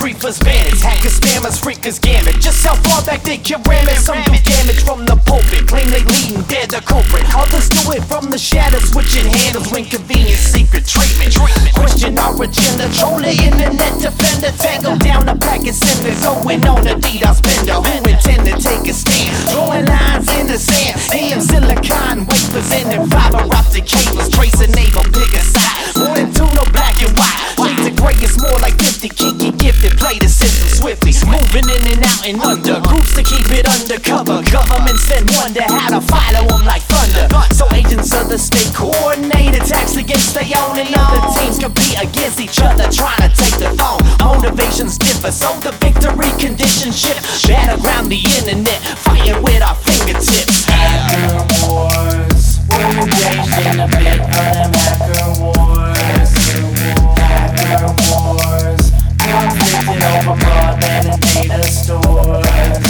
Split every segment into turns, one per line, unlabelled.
briefers, bandits, hackers, spammers, freakers, gamut. Just how far back they can ram it. Some do damage from the pulpit, claim they lead and they're the culprit. Others do it from the shadows, switching handles when convenient. Secret treatment. Question origin, the troll the internet defender. Tangle down the packet senders, going on a DDoS spender who intend to take a stand. Drawing lines in the sand, AM silicon wafers and then fiber optic cables. Trace a naval, pick a side. More than two, no black and white. Shades of gray is more like 50. Kinky gifted, play the system swiftly. Moving in and out and under. Groups to keep it undercover. Governments then wonder how to follow them like thunder. So agents of the state coordinate attacks against their own, and other teams compete against each other trying to take the throne. Motivations differ, so the victory conditions shift. Battleground the internet, fighting with our fingertips.
Hacker wars, we're engaged in a bit of them hacker wars. Hacker wars, conflicted over broadband and data stores.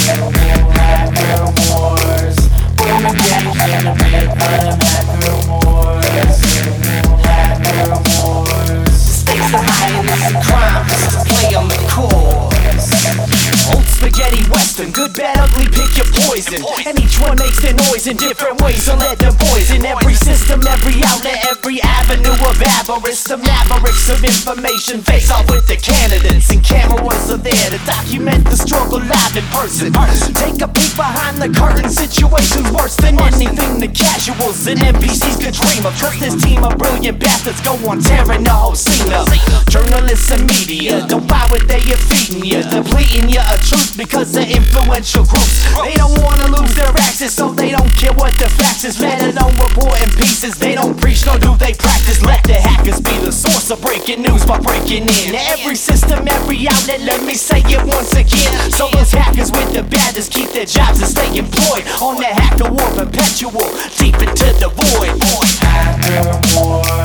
Hacker wars, we're engaged in a bit of them hacker wars. Hacker wars,
Stakes are high and it's a crime just to play on the course. Old spaghetti western, good, bad, ugly, pick your poison. And each one makes their noise in different ways, so let them poison every system, every outlet, every avenue of avarice. The mavericks of information face off with the candidates, and cameras are there to document the struggle live in person. Take a peek behind the curtain, situations worse than anything the casuals and NPCs could dream of. Cause this team of brilliant bastards go on tearing the whole scene up. Journalists and media don't buy what they are feeding you, depleting you of truth because of influential groups. They don't wanna lose their access, so they don't care what the facts is. Let alone reporting pieces, they don't preach nor do they practice. Let the hackers be the source of breaking news by breaking in every system, every outlet. Let me say it once again, so those hackers with the badges keep their jobs and stay employed on the hacker war perpetual, deep into the void.
hacker wars.